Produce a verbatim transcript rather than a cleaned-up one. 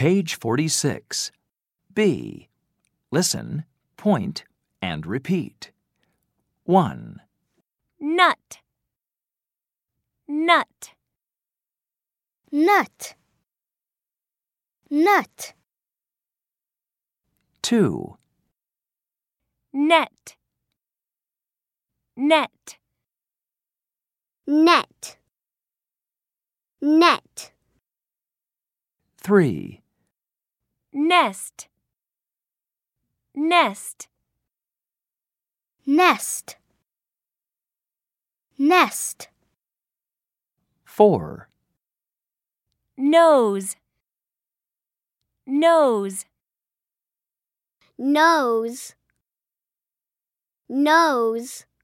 Page forty-six. B. Listen, point, and repeat. one. Nut. Nut. Nut. Nut. two. Net. Net. Net. Net. three. Nest. Nest. Nest. Nest. four. Nose. Nose. Nose. Nose.